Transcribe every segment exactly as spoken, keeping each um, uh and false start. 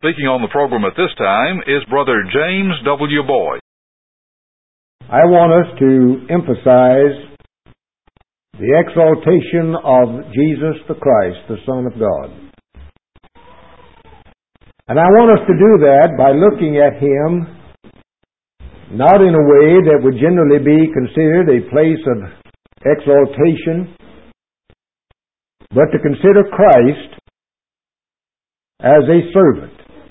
Speaking on the program at this time is Brother James W. Boyd. I want us to emphasize the exaltation of Jesus the Christ, the Son of God. And I want us to do that by looking at Him not in a way that would generally be considered a place of exaltation, but to consider Christ as a servant.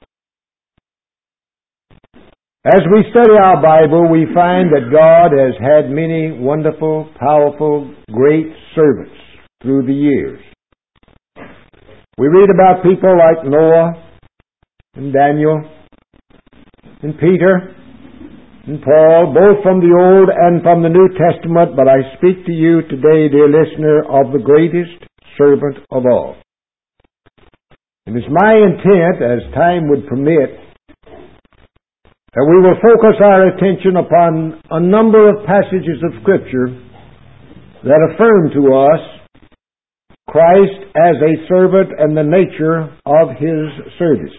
As we study our Bible, we find that God has had many wonderful, powerful, great servants through the years. We read about people like Noah and Daniel and Peter and Paul, both from the Old and from the New Testament, but I speak to you today, dear listener, of the greatest servant of all. And it's my intent, as time would permit, that we will focus our attention upon a number of passages of Scripture that affirm to us Christ as a servant and the nature of His service.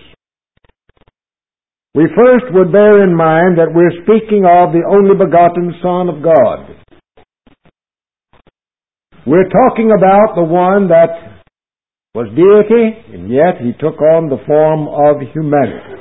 We first would bear in mind that we're speaking of the only begotten Son of God. We're talking about the one that was deity, and yet He took on the form of humanity.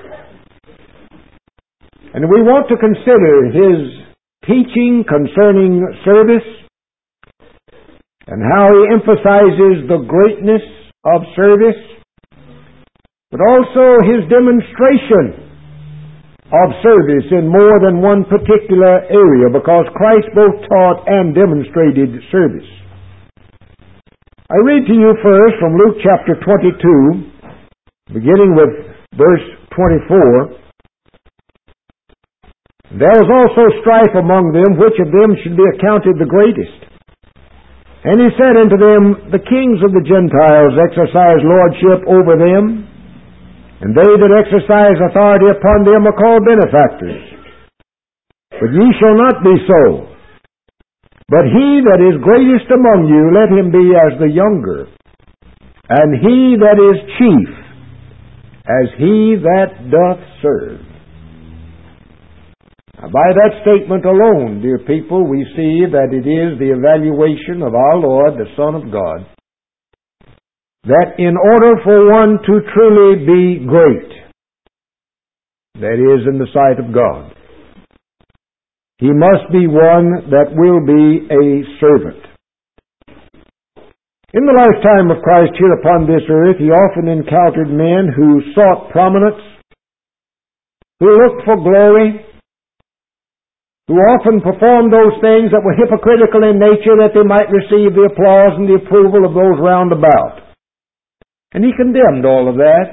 And we want to consider His teaching concerning service and how He emphasizes the greatness of service, but also His demonstration of service in more than one particular area, because Christ both taught and demonstrated service. I read to you first from Luke chapter twenty-two, beginning with verse twenty-four. There was also strife among them, which of them should be accounted the greatest. And He said unto them, The kings of the Gentiles exercise lordship over them, and they that exercise authority upon them are called benefactors. But ye shall not be so. But he that is greatest among you, let him be as the younger, and he that is chief, as he that doth serve. Now, by that statement alone, dear people, we see that it is the evaluation of our Lord, the Son of God, that in order for one to truly be great, that is, in the sight of God, he must be one that will be a servant. In the lifetime of Christ here upon this earth, He often encountered men who sought prominence, who looked for glory, who often performed those things that were hypocritical in nature that they might receive the applause and the approval of those round about. And He condemned all of that.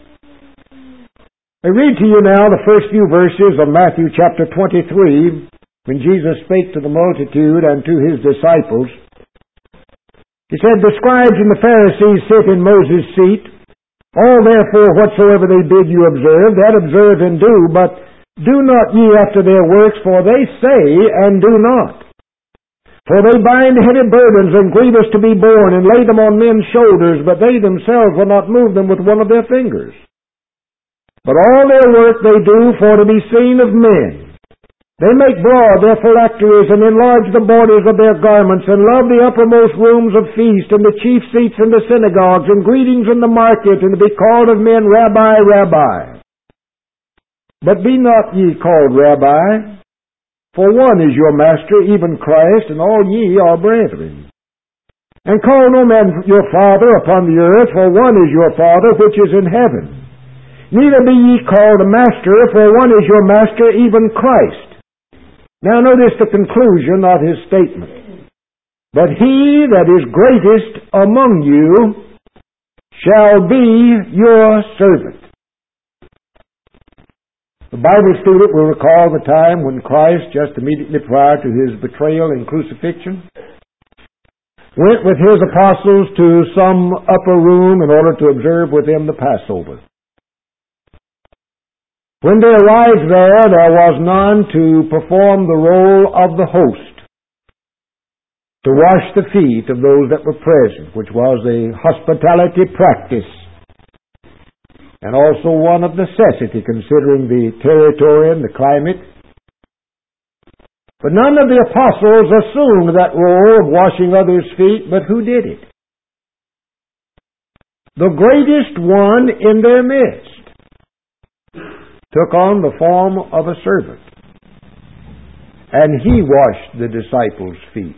I read to you now the first few verses of Matthew chapter twenty-three, when Jesus spake to the multitude and to His disciples. He said, The scribes and the Pharisees sit in Moses' seat. All therefore whatsoever they bid you observe, that observe and do, but do not ye after their works, for they say and do not. For they bind heavy burdens and grievous to be borne, and lay them on men's shoulders, but they themselves will not move them with one of their fingers. But all their work they do for to be seen of men. They make broad their phylacteries, and enlarge the borders of their garments, and love the uppermost rooms of feast, and the chief seats in the synagogues, and greetings in the market, and to be called of men, Rabbi, Rabbi. But be not ye called Rabbi, for one is your master, even Christ, and all ye are brethren. And call no man your father upon the earth, for one is your Father which is in heaven. Neither be ye called a master, for one is your master, even Christ. Now notice the conclusion of His statement. But he that is greatest among you shall be your servant. The Bible student will recall the time when Christ, just immediately prior to His betrayal and crucifixion, went with His apostles to some upper room in order to observe with them the Passover. When they arrived there, there was none to perform the role of the host, to wash the feet of those that were present, which was a hospitality practice. and also one of necessity, considering the territory and the climate. But none of the apostles assumed that role of washing others' feet, but who did it? The greatest one in their midst took on the form of a servant, and he washed the disciples' feet.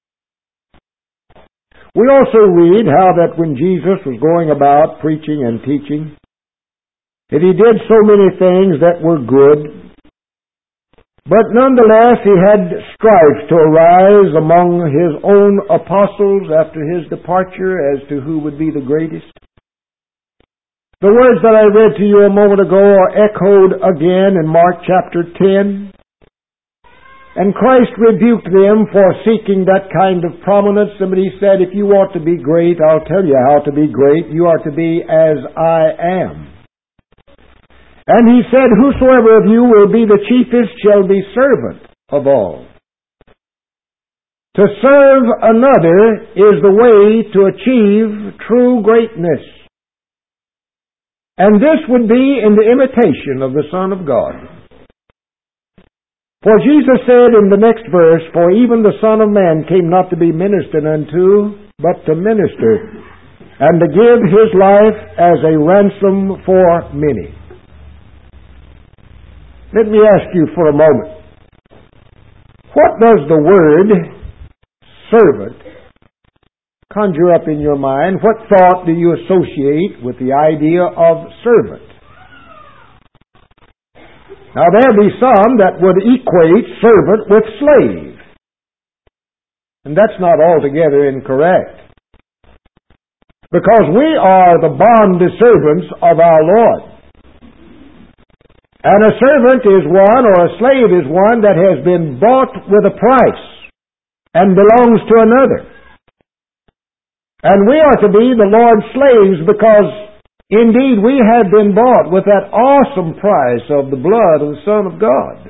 We also read how that when Jesus was going about preaching and teaching, that he did so many things that were good, but nonetheless he had strife to arise among his own apostles after his departure as to who would be the greatest. The words that I read to you a moment ago are echoed again in Mark chapter ten. And Christ rebuked them for seeking that kind of prominence. Somebody said, if you want to be great, I'll tell you how to be great. You are to be as I am. And he said, whosoever of you will be the chiefest shall be servant of all. To serve another is the way to achieve true greatness. And this would be in the imitation of the Son of God. For Jesus said in the next verse, for even the Son of Man came not to be ministered unto, but to minister, and to give his life as a ransom for many. Let me ask you for a moment, what does the word servant conjure up in your mind? What thought do you associate with the idea of servant? Now there be some that would equate servant with slave. And that's not altogether incorrect. Because we are the bond servants of our Lord. And a servant is one, or a slave is one, that has been bought with a price and belongs to another. And we are to be the Lord's slaves because indeed, we have been bought with that awesome price of the blood of the Son of God.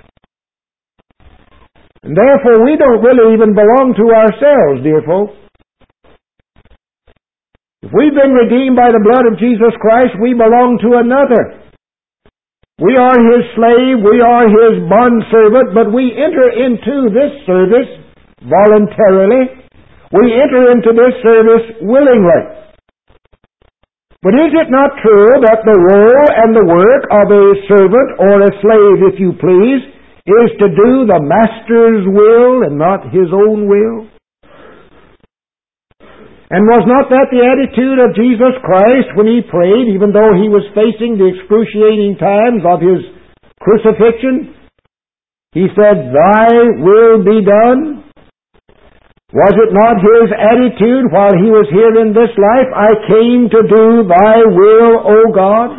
And therefore, we don't really even belong to ourselves, dear folks. If we've been redeemed by the blood of Jesus Christ, we belong to another. We are His slave, we are His bondservant, but we enter into this service voluntarily. We enter into this service willingly. But is it not true that the role and the work of a servant, or a slave, if you please, is to do the master's will and not his own will? And was not that the attitude of Jesus Christ when He prayed, even though He was facing the excruciating times of His crucifixion? He said, Thy will be done. Was it not His attitude while He was here in this life? I came to do Thy will, O God.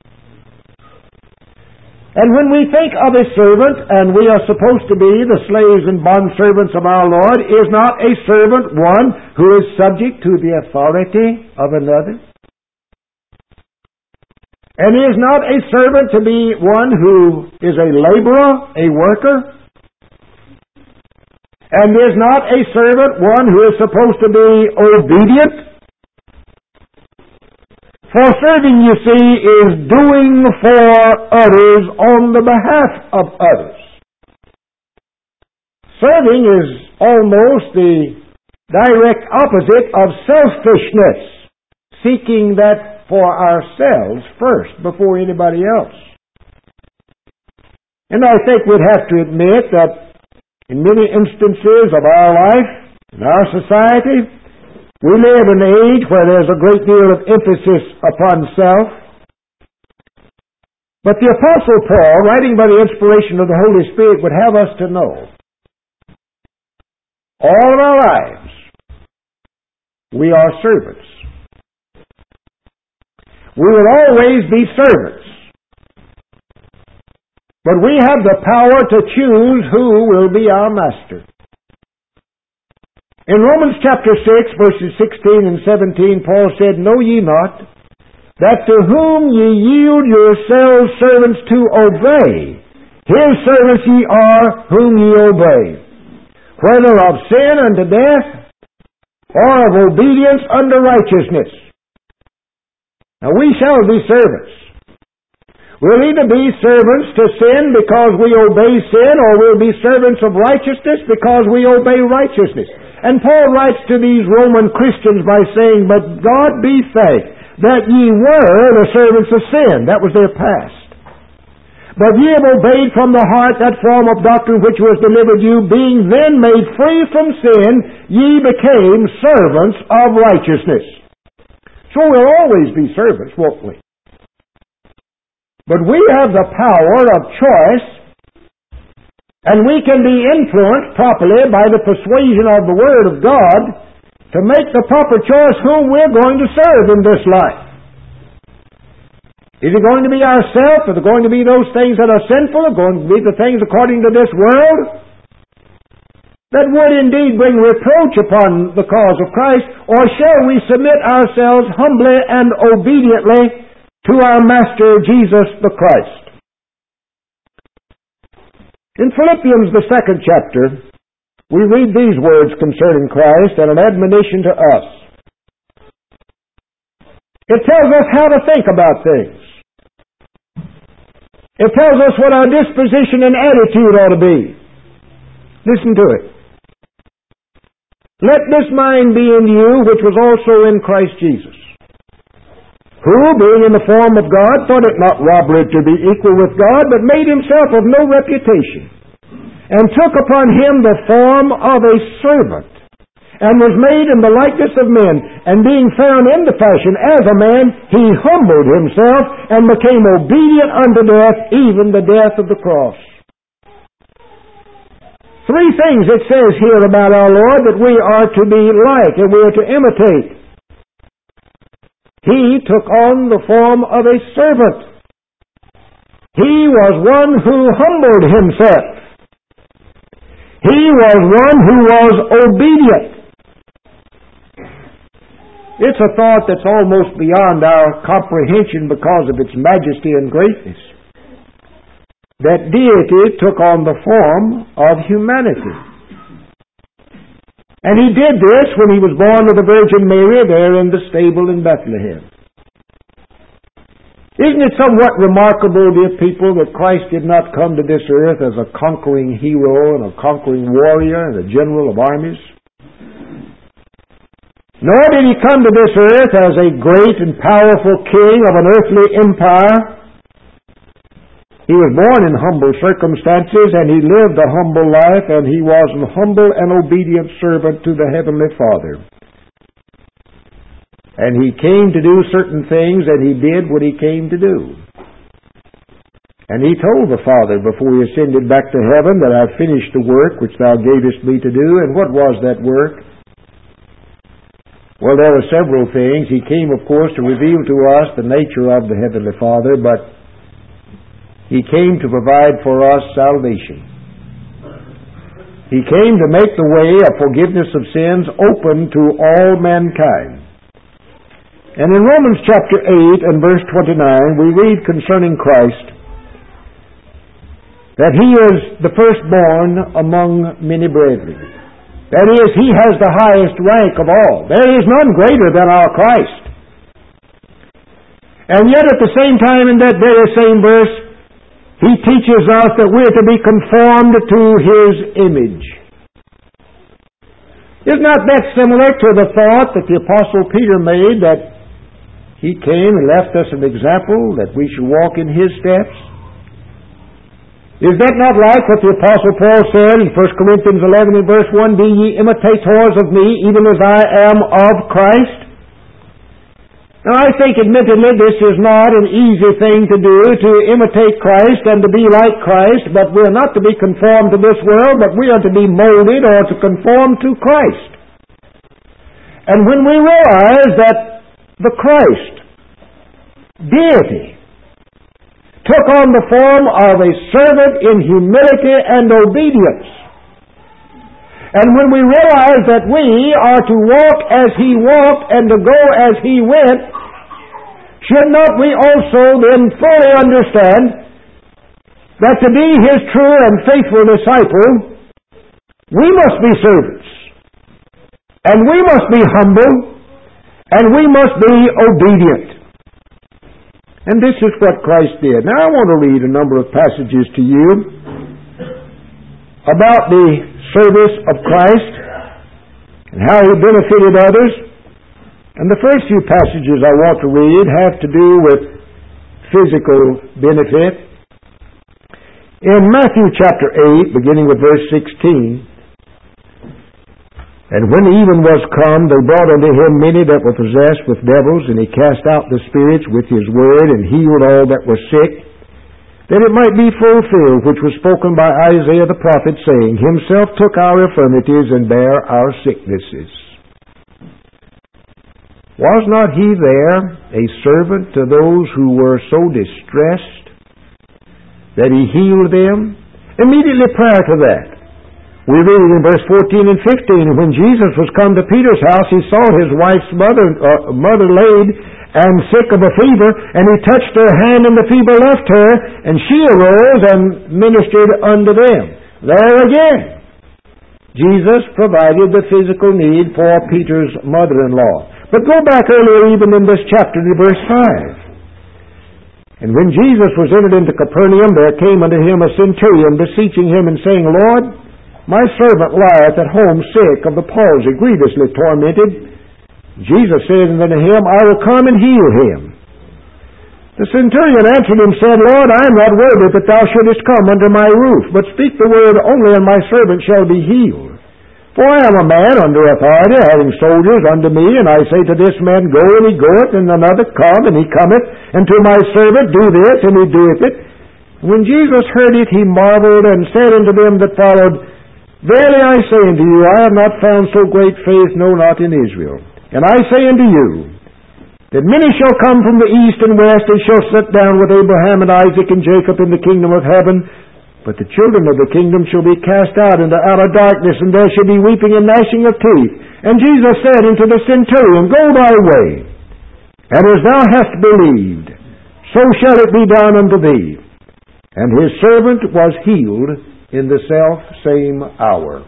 And when we think of a servant, and we are supposed to be the slaves and bondservants of our Lord, is not a servant one who is subject to the authority of another? And is not a servant to be one who is a laborer, a worker? And is not a servant one who is supposed to be obedient? For serving, you see, is doing for others on the behalf of others. Serving is almost the direct opposite of selfishness, seeking that for ourselves first before anybody else. And I think we'd have to admit that in many instances of our life, in our society, we live in an age where there's a great deal of emphasis upon self. But the Apostle Paul, writing by the inspiration of the Holy Spirit, would have us to know, all of our lives, we are servants. We will always be servants. But we have the power to choose who will be our master. In Romans chapter six, verses sixteen and seventeen, Paul said, Know ye not that to whom ye yield yourselves servants to obey, his servants ye are whom ye obey, whether of sin unto death, or of obedience unto righteousness. Now we shall be servants. We'll either be servants to sin because we obey sin, or we'll be servants of righteousness because we obey righteousness. And Paul writes to these Roman Christians by saying, "But God be thanked that ye were the servants of sin." That was their past. "But ye have obeyed from the heart that form of doctrine which was delivered you, being then made free from sin, ye became servants of righteousness." So we'll always be servants, won't we? But we have the power of choice, and we can be influenced properly by the persuasion of the Word of God to make the proper choice whom we're going to serve in this life. Is it going to be ourselves? Are it going to be those things that are sinful? Are it going to be the things according to this world that would indeed bring reproach upon the cause of Christ? Or shall we submit ourselves humbly and obediently to our Master Jesus the Christ? In Philippians, the second chapter, we read these words concerning Christ and an admonition to us. It tells us how to think about things. It tells us what our disposition and attitude ought to be. Listen to it. "Let this mind be in you, which was also in Christ Jesus, who, being in the form of God, thought it not robbery to be equal with God, but made himself of no reputation, and took upon him the form of a servant, and was made in the likeness of men, and being found in the fashion as a man, he humbled himself, and became obedient unto death, even the death of the cross." Three things it says here about our Lord that we are to be like, and we are to imitate. He took on the form of a servant. He was one who humbled himself. He was one who was obedient. It's a thought that's almost beyond our comprehension because of its majesty and greatness. That deity took on the form of humanity. And he did this when he was born of the Virgin Mary there in the stable in Bethlehem. Isn't it somewhat remarkable, dear people, that Christ did not come to this earth as a conquering hero and a conquering warrior and a general of armies? Nor did he come to this earth as a great and powerful king of an earthly empire. He was born in humble circumstances, and he lived a humble life, and he was an humble and obedient servant to the Heavenly Father. And he came to do certain things, and he did what he came to do. And he told the Father before he ascended back to heaven that I've finished the work which thou gavest me to do. And what was that work? Well, there were several things. He came, of course, to reveal to us the nature of the Heavenly Father, but he came to provide for us salvation. He came to make the way of forgiveness of sins open to all mankind. And in Romans chapter eight and verse twenty-nine, we read concerning Christ that he is the firstborn among many brethren. That is, he has the highest rank of all. There is none greater than our Christ. And yet at the same time in that very same verse, he teaches us that we're to be conformed to his image. Is not that similar to the thought that the Apostle Peter made, that he came and left us an example that we should walk in his steps? Is that not like what the Apostle Paul said in First Corinthians eleven and verse one, "Be ye imitators of me, even as I am of Christ"? Now I think admittedly this is not an easy thing to do, to imitate Christ and to be like Christ, but we are not to be conformed to this world, but we are to be molded or to conform to Christ. And when we realize that the Christ, deity, took on the form of a servant in humility and obedience, and when we realize that we are to walk as he walked and to go as he went, should not we also then fully understand that to be his true and faithful disciple, we must be servants, and we must be humble, and we must be obedient. And this is what Christ did. Now I want to read a number of passages to you about the service of Christ and how He benefited others. And the first few passages I want to read have to do with physical benefit. In Matthew chapter eight, beginning with verse sixteen, "And when even was come, they brought unto Him many that were possessed with devils, and He cast out the spirits with His word, and healed all that were sick, that it might be fulfilled, which was spoken by Isaiah the prophet, saying, Himself took our infirmities and bare our sicknesses. Was not He there a servant to those who were so distressed that He healed them?" Immediately prior to that, we read in verse fourteen and fifteen, "When Jesus was come to Peter's house, He saw his wife's mother, uh, mother laid and sick of a fever, and He touched her hand, and the fever left her, and she arose and ministered unto them." There again, Jesus provided the physical need for Peter's mother-in-law. But go back earlier even in this chapter to verse five. "And when Jesus was entered into Capernaum, there came unto Him a centurion, beseeching Him, and saying, Lord, my servant lieth at home sick of the palsy, grievously tormented. Jesus said unto him, I will come and heal him. The centurion answered him, said, Lord, I am not worthy that thou shouldest come under my roof, but speak the word only, and my servant shall be healed. For I am a man under authority, having soldiers under me, and I say to this man, Go, and he goeth, and another, Come, and he cometh, and to my servant, Do this, and he doeth it. When Jesus heard it, he marveled, and said unto them that followed, Verily I say unto you, I have not found so great faith, no, not in Israel. And I say unto you, that many shall come from the east and west, and shall sit down with Abraham and Isaac and Jacob in the kingdom of heaven. But the children of the kingdom shall be cast out into outer darkness, and there shall be weeping and gnashing of teeth. And Jesus said unto the centurion, Go thy way, and as thou hast believed, so shall it be done unto thee. And his servant was healed in the self-same hour.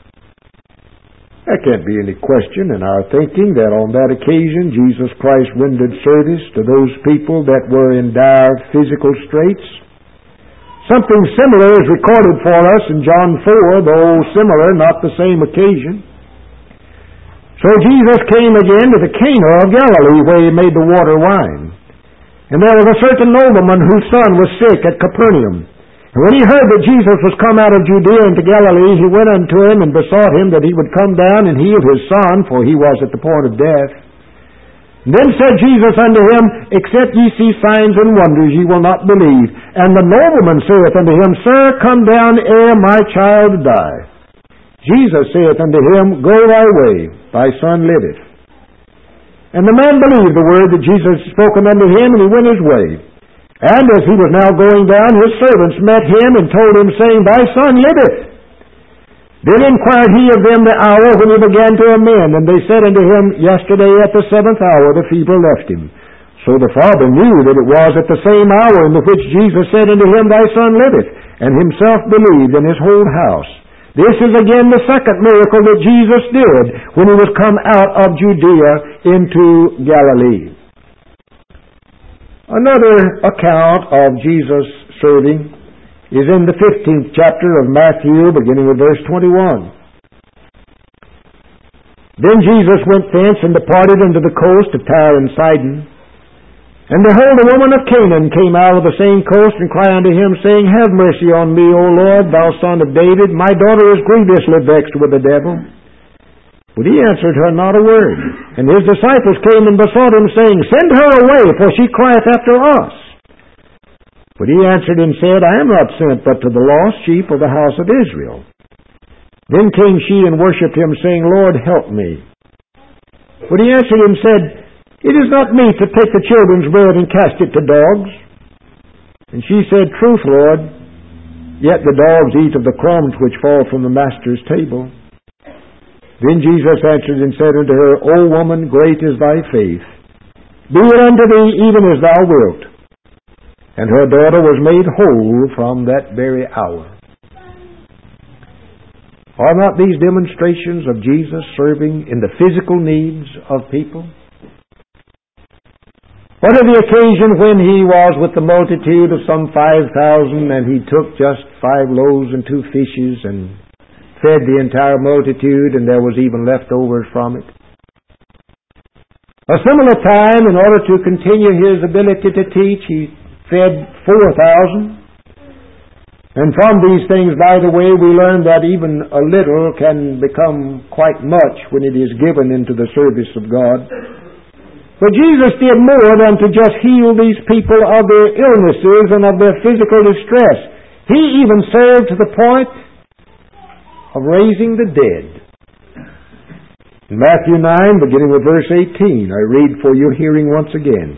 There can't be any question in our thinking that on that occasion Jesus Christ rendered service to those people that were in dire physical straits. Something similar is recorded for us in John four, though similar, not the same occasion. So Jesus came again to the Cana of Galilee, where He made the water wine. And there was a certain nobleman whose son was sick at Capernaum. And when he heard that Jesus was come out of Judea into Galilee, he went unto him and besought him that he would come down and heal his son, for he was at the point of death. And then said Jesus unto him, Except ye see signs and wonders, ye will not believe. And the nobleman saith unto him, Sir, come down ere my child die. Jesus saith unto him, Go thy way, thy son liveth. And the man believed the word that Jesus had spoken unto him, and he went his way. And as he was now going down, his servants met him, and told him, saying, Thy son liveth. Then inquired he of them the hour when he began to amend. And they said unto him, Yesterday at the seventh hour the fever left him. So the father knew that it was at the same hour in the which Jesus said unto him, Thy son liveth, and himself believed in his whole house. This is again the second miracle that Jesus did when he was come out of Judea into Galilee. Another account of Jesus serving is in the fifteenth chapter of Matthew, beginning with verse twenty-one. Then Jesus went thence and departed unto the coast of Tyre and Sidon. And behold, a woman of Canaan came out of the same coast, and cried unto him, saying, Have mercy on me, O Lord, thou son of David. My daughter is grievously vexed with the devil. But he answered her not a word. And his disciples came and besought him, saying, Send her away, for she crieth after us. But he answered and said, I am not sent but to the lost sheep of the house of Israel. Then came she and worshipped him, saying, Lord, help me. But he answered and said, It is not meet to take the children's bread and cast it to dogs. And she said, Truth, Lord, yet the dogs eat of the crumbs which fall from the master's table. Then Jesus answered and said unto her, O woman, great is thy faith. Be it unto thee even as thou wilt. And her daughter was made whole from that very hour. Are not these demonstrations of Jesus serving in the physical needs of people? What of the occasion when he was with the multitude of some five thousand, and he took just five loaves and two fishes and fed the entire multitude, and there was even leftovers from it? A similar time, in order to continue his ability to teach, he fed four thousand. And from these things, by the way, we learn that even a little can become quite much when it is given into the service of God. But Jesus did more than to just heal these people of their illnesses and of their physical distress. He even served to the point of raising the dead. In Matthew nine, beginning with verse eighteen, I read for your hearing once again.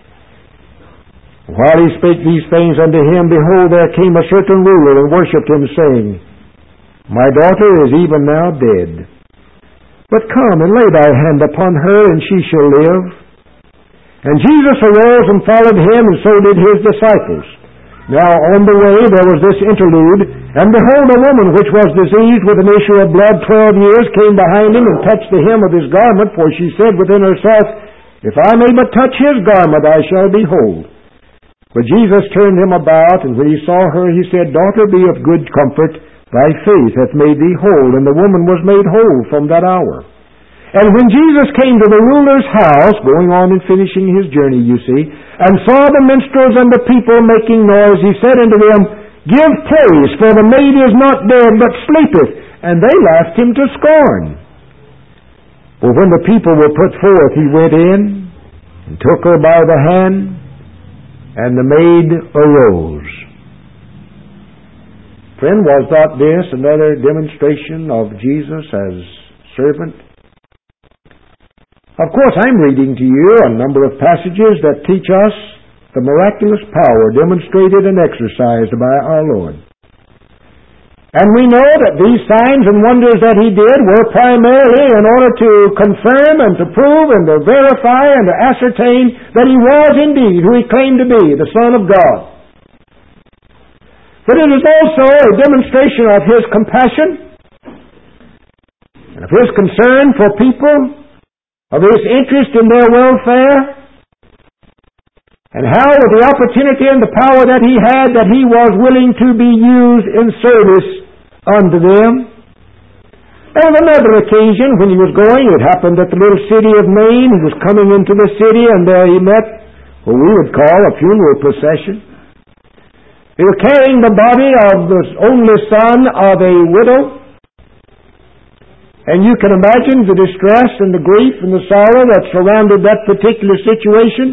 While he spake these things unto him, behold, there came a certain ruler and worshipped him, saying, My daughter is even now dead. But come and lay thy hand upon her, and she shall live. And Jesus arose and followed him, and so did his disciples. Now on the way there was this interlude, and behold, a woman which was diseased with an issue of blood twelve years came behind him and touched the hem of his garment, for she said within herself, If I may but touch his garment, I shall be whole. But Jesus turned him about, and when he saw her, he said, Daughter, be of good comfort, thy faith hath made thee whole. And the woman was made whole from that hour. And when Jesus came to the ruler's house, going on and finishing his journey, you see, and saw the minstrels and the people making noise, he said unto them, Give place, for the maid is not dead, but sleepeth. And they laughed him to scorn. But when the people were put forth, he went in, and took her by the hand, and the maid arose. Friend, was not this another demonstration of Jesus as servant? Of course, I'm reading to you a number of passages that teach us the miraculous power demonstrated and exercised by our Lord. And we know that these signs and wonders that he did were primarily in order to confirm and to prove and to verify and to ascertain that he was indeed who he claimed to be, the Son of God. But it is also a demonstration of his compassion and of his concern for people, of his interest in their welfare, and how with the opportunity and the power that he had, that he was willing to be used in service unto them. And on another occasion, when he was going, it happened at the little city of Nain. He was coming into the city, and there he met what we would call a funeral procession. They were carrying the body of the only son of a widow. And you can imagine the distress and the grief and the sorrow that surrounded that particular situation.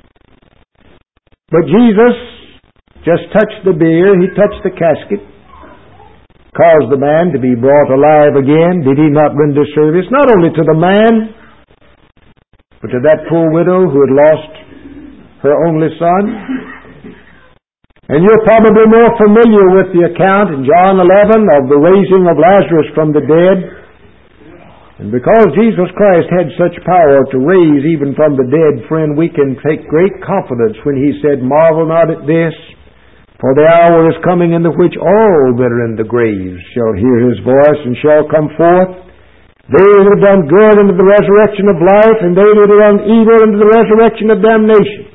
But Jesus just touched the bier, he touched the casket, caused the man to be brought alive again. Did he not render service not only to the man, but to that poor widow who had lost her only son? And you're probably more familiar with the account in John eleven of the raising of Lazarus from the dead. And because Jesus Christ had such power to raise even from the dead, friend, we can take great confidence when he said, Marvel not at this, for the hour is coming in the which all that are in the graves shall hear his voice and shall come forth. They that have done good unto the resurrection of life, and they that have done evil unto the resurrection of damnation.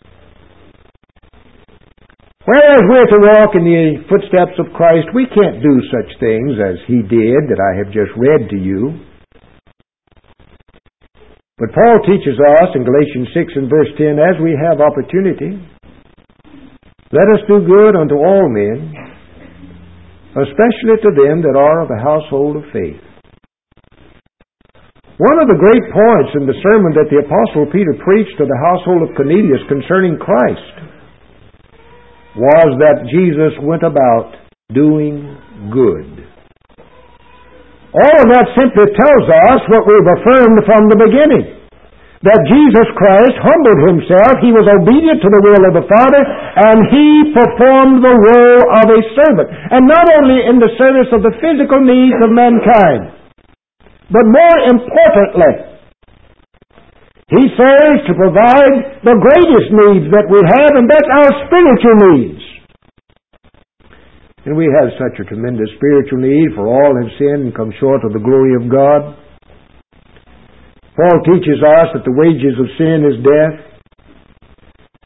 Whereas we're to walk in the footsteps of Christ, we can't do such things as he did that I have just read to you. But Paul teaches us in Galatians six and verse ten, as we have opportunity, let us do good unto all men, especially to them that are of the household of faith. One of the great points in the sermon that the Apostle Peter preached to the household of Cornelius concerning Christ was that Jesus went about doing good. All of that simply tells us what we've affirmed from the beginning, that Jesus Christ humbled himself, he was obedient to the will of the Father, and he performed the role of a servant. And not only in the service of the physical needs of mankind, but more importantly, he serves to provide the greatest needs that we have, and that's our spiritual needs. And we have such a tremendous spiritual need, for all have sinned and come short of the glory of God. Paul teaches us that the wages of sin is death,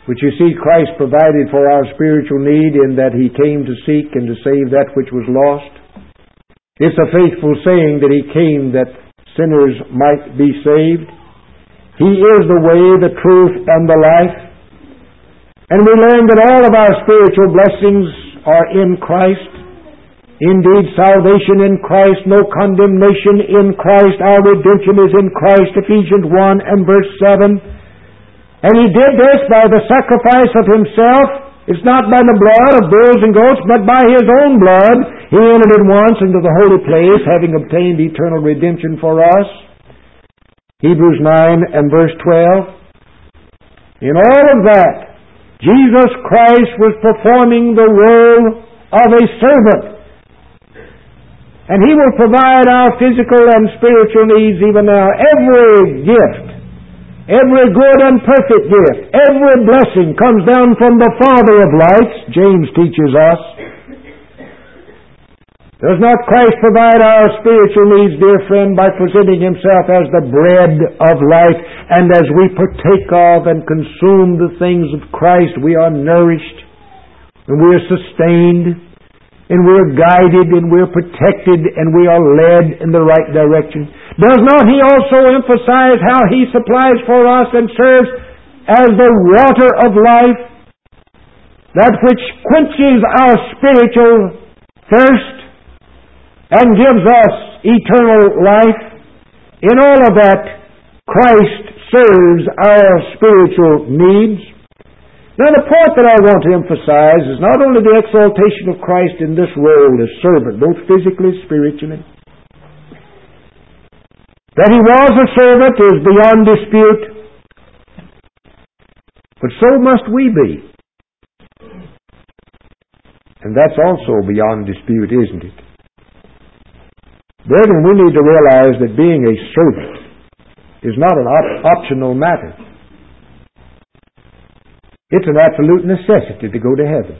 But you see, Christ provided for our spiritual need in that He came to seek and to save that which was lost. It's a faithful saying that He came that sinners might be saved. He is the way, the truth, and the life. And we learn that all of our spiritual blessings are in Christ. Indeed, salvation in Christ, no condemnation in Christ. Our redemption is in Christ, Ephesians one and verse seven. And He did this by the sacrifice of Himself. It's not by the blood of bulls and goats, but by His own blood. He entered in once into the holy place, having obtained eternal redemption for us. Hebrews nine and verse twelve. In all of that, Jesus Christ was performing the role of a servant. And He will provide our physical and spiritual needs even now. Every gift, every good and perfect gift, every blessing comes down from the Father of lights, James teaches us. Does not Christ provide our spiritual needs, dear friend, by presenting Himself as the bread of life? And as we partake of and consume the things of Christ, we are nourished, and we are sustained, and we are guided, and we are protected, and we are led in the right direction. Does not He also emphasize how He supplies for us and serves as the water of life, that which quenches our spiritual thirst and gives us eternal life? In all of that, Christ serves our spiritual needs. Now, the point that I want to emphasize is not only the exaltation of Christ in this role as servant, both physically and spiritually. That He was a servant is beyond dispute. But so must we be. And that's also beyond dispute, isn't it? Brethren, we need to realize that being a servant is not an op- optional matter. It's an absolute necessity to go to heaven.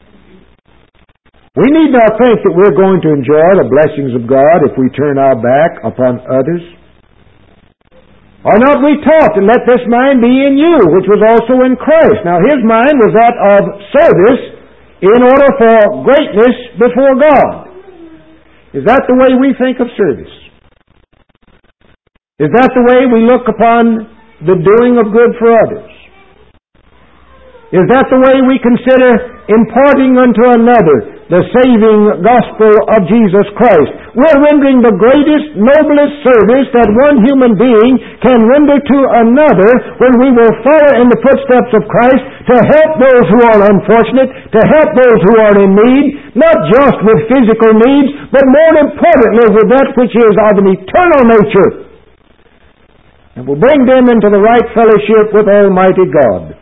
We need not think that we're going to enjoy the blessings of God if we turn our back upon others. Are not we taught to let this mind be in you, which was also in Christ? Now, His mind was that of service in order for greatness before God. Is that the way we think of service? Is that the way we look upon the doing of good for others? Is that the way we consider imparting unto another the saving gospel of Jesus Christ? We're rendering the greatest, noblest service that one human being can render to another when we will follow in the footsteps of Christ to help those who are unfortunate, to help those who are in need, not just with physical needs, but more importantly with that which is of an eternal nature. And will bring them into the right fellowship with Almighty God.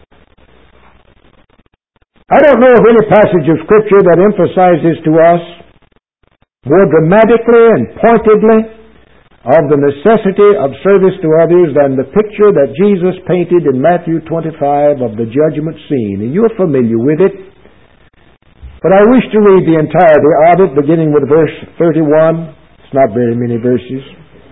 I don't know of any passage of Scripture that emphasizes to us more dramatically and pointedly of the necessity of service to others than the picture that Jesus painted in Matthew twenty-five of the judgment scene. And you're familiar with it. But I wish to read the entirety of it, beginning with verse thirty-one. It's not very many verses.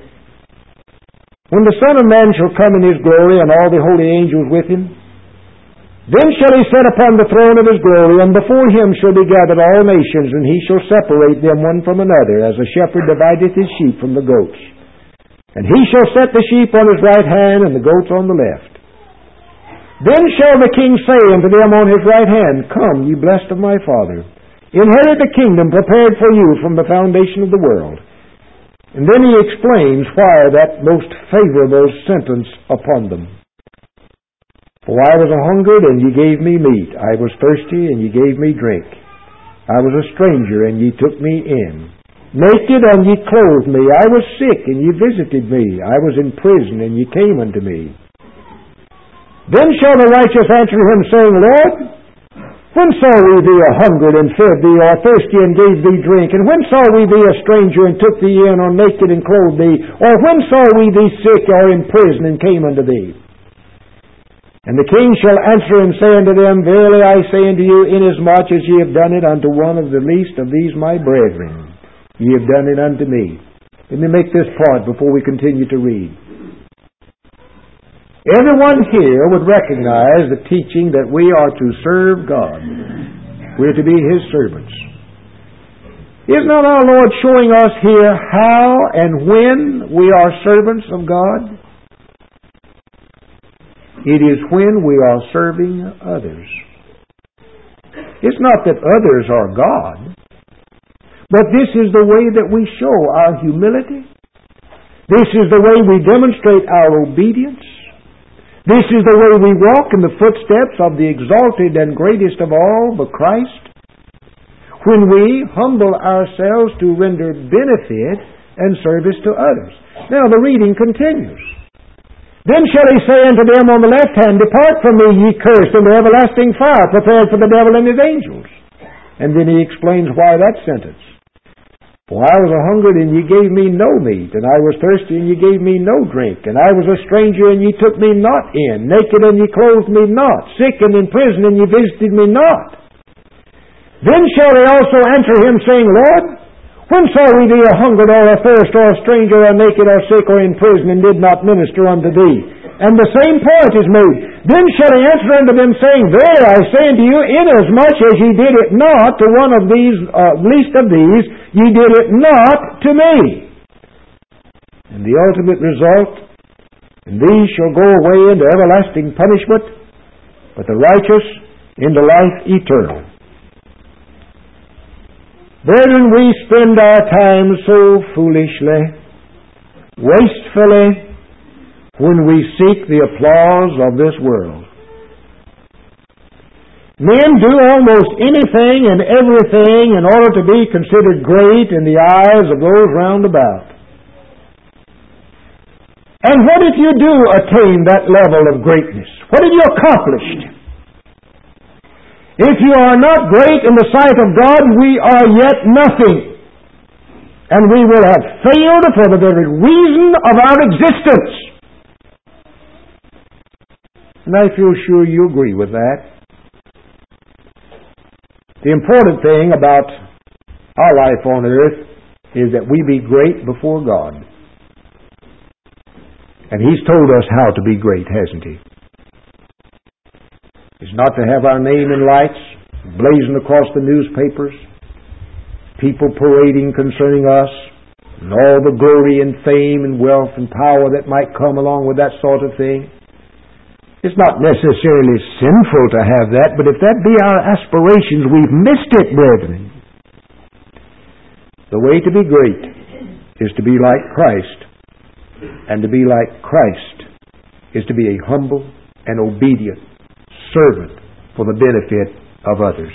When the Son of Man shall come in His glory, and all the holy angels with Him, then shall He sit upon the throne of His glory, and before Him shall be gathered all nations, and He shall separate them one from another, as a shepherd divideth his sheep from the goats. And He shall set the sheep on His right hand, and the goats on the left. Then shall the King say unto them on His right hand, Come, ye blessed of my Father, inherit the kingdom prepared for you from the foundation of the world. And then He explains why that most favorable sentence upon them. For I was a hungered, and ye gave me meat. I was thirsty, and ye gave me drink. I was a stranger, and ye took me in. Naked, and ye clothed me. I was sick, and ye visited me. I was in prison, and ye came unto me. Then shall the righteous answer Him, saying, Lord, when saw we thee a hungered, and fed thee, or thirsty, and gave thee drink? And when saw we thee a stranger, and took thee in, or naked, and clothed thee? Or when saw we thee sick, or in prison, and came unto thee? And the King shall answer and say unto them, Verily I say unto you, inasmuch as ye have done it unto one of the least of these my brethren, ye have done it unto me. Let me make this point before we continue to read. Everyone here would recognize the teaching that we are to serve God. We're to be His servants. Is not our Lord showing us here how and when we are servants of God? It is when we are serving others. It's not that others are God, but this is the way that we show our humility. This is the way we demonstrate our obedience. This is the way we walk in the footsteps of the exalted and greatest of all, the Christ, when we humble ourselves to render benefit and service to others. Now the reading continues. Then shall He say unto them on the left hand, Depart from me, ye cursed, into everlasting fire, prepared for the devil and his angels. And then He explains why that sentence. For I was a hungered, and ye gave me no meat, and I was thirsty, and ye gave me no drink, and I was a stranger, and ye took me not in, naked, and ye clothed me not, sick and in prison, and ye visited me not. Then shall they also answer Him, saying, Lord, when saw we thee a hungered, or athirst, or a stranger, or naked, or sick, or in prison, and did not minister unto thee? And the same point is made. Then shall He answer unto them, saying, Verily I say unto you, inasmuch as ye did it not to one of these, uh, least of these, ye did it not to me. And the ultimate result, and these shall go away into everlasting punishment, but the righteous into life eternal. Brethren, we spend our time so foolishly, wastefully, when we seek the applause of this world. Men do almost anything and everything in order to be considered great in the eyes of those round about. And what if you do attain that level of greatness? What have you accomplished? If you are not great in the sight of God, we are yet nothing. And we will have failed for the very reason of our existence. And I feel sure you agree with that. The important thing about our life on earth is that we be great before God. And He's told us how to be great, hasn't He? It's not to have our name in lights, blazoned across the newspapers, people parading concerning us, and all the glory and fame and wealth and power that might come along with that sort of thing. It's not necessarily sinful to have that, but if that be our aspirations, we've missed it, brethren. The way to be great is to be like Christ, and to be like Christ is to be a humble and obedient servant for the benefit of others.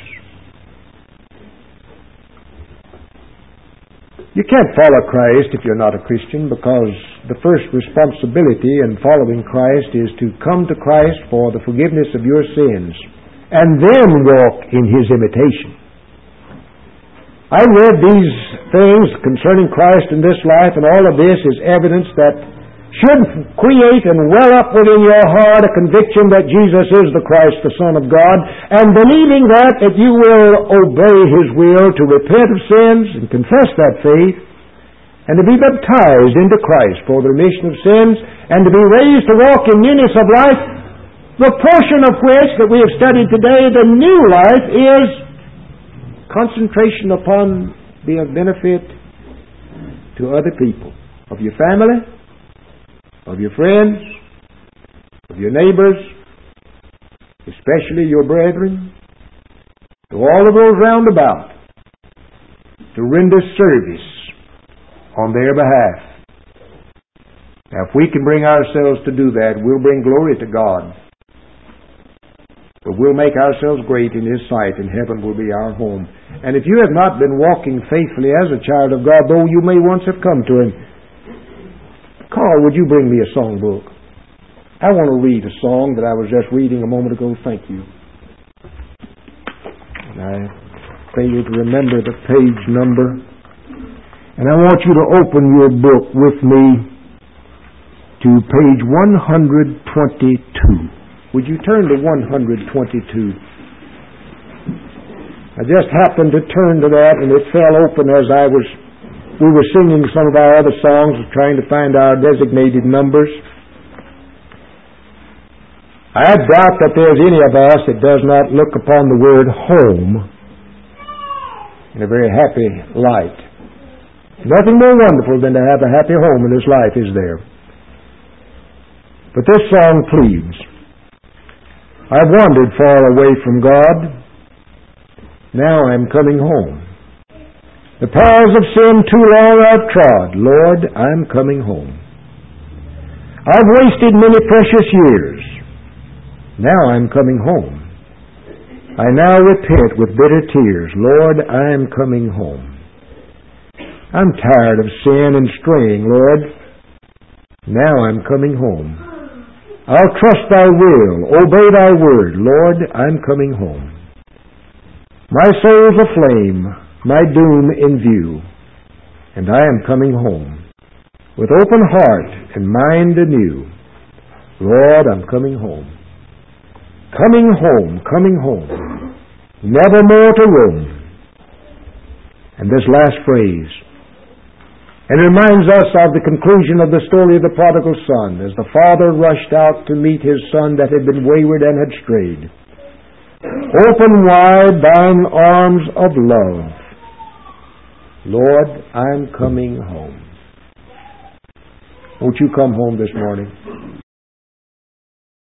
You can't follow Christ if you're not a Christian, because the first responsibility in following Christ is to come to Christ for the forgiveness of your sins and then walk in His imitation. I read these things concerning Christ in this life, and all of this is evidence that should create and well up within your heart a conviction that Jesus is the Christ, the Son of God, and believing that, that you will obey His will to repent of sins and confess that faith, and to be baptized into Christ for the remission of sins, and to be raised to walk in newness of life, the portion of which that we have studied today, the new life, is concentration upon the benefit to other people, of your family, of your friends, of your neighbors, especially your brethren, to all of those round about, to render service on their behalf. Now, if we can bring ourselves to do that, we'll bring glory to God. But we'll make ourselves great in His sight, and heaven will be our home. And if you have not been walking faithfully as a child of God, though you may once have come to Him, Carl, would you bring me a songbook? I want to read a song that I was just reading a moment ago. Thank you. And I pray you to remember the page number. And I want you to open your book with me to page one hundred twenty-two. Would you turn to one hundred twenty-two? I just happened to turn to that, and it fell open as I was We were singing some of our other songs, trying to find our designated numbers. I doubt that there's any of us that does not look upon the word home in a very happy light. Nothing more wonderful than to have a happy home in this life, is there? But this song pleads, I've wandered far away from God. Now I'm coming home. The paths of sin too long I've trod. Lord, I'm coming home. I've wasted many precious years. Now I'm coming home. I now repent with bitter tears. Lord, I'm coming home. I'm tired of sin and straying, Lord. Now I'm coming home. I'll trust Thy will, obey Thy word. Lord, I'm coming home. My soul's aflame, my doom in view, and I am coming home. With open heart and mind anew, Lord, I'm coming home. Coming home, coming home, never more to roam. And this last phrase, and it reminds us of the conclusion of the story of the prodigal son, as the father rushed out to meet his son that had been wayward and had strayed. Open wide thine arms of love. Lord, I'm coming home. Won't you come home this morning?